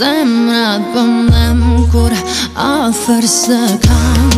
Zemrat po mnem kur afër së kam.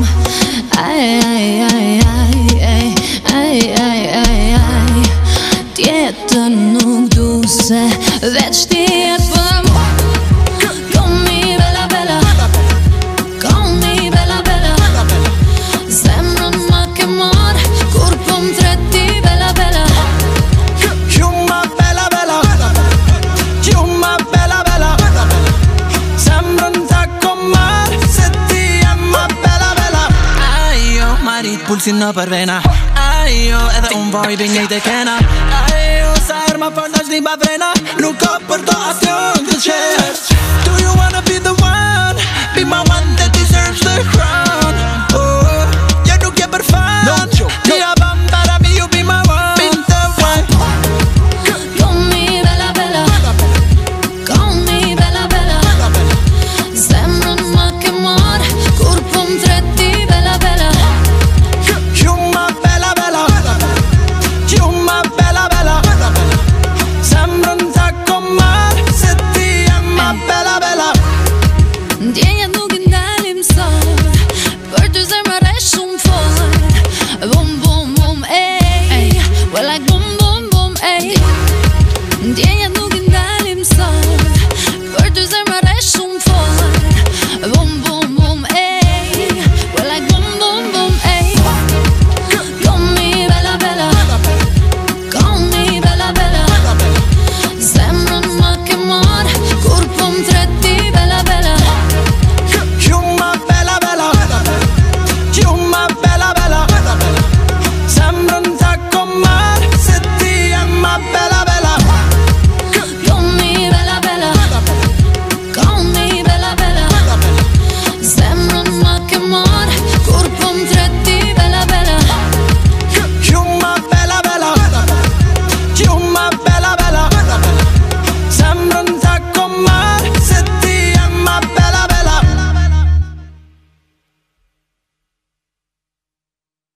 Tjetër nuk du se veç ti e për mu. Call me bella bella, call me bella bella. Zemrën ma ke marr kur po m'treti bella bella. You my bella bella, you my bella bella. Zemrën ta kom marr se ti e ma bella bella. Ajo marit pulsin në përvena, ajo edhe unë vibe njejt e kena. Ajo sa herë ma fort është një ba vrena, nuk ka për to asnjë ndryqe. Do you wanna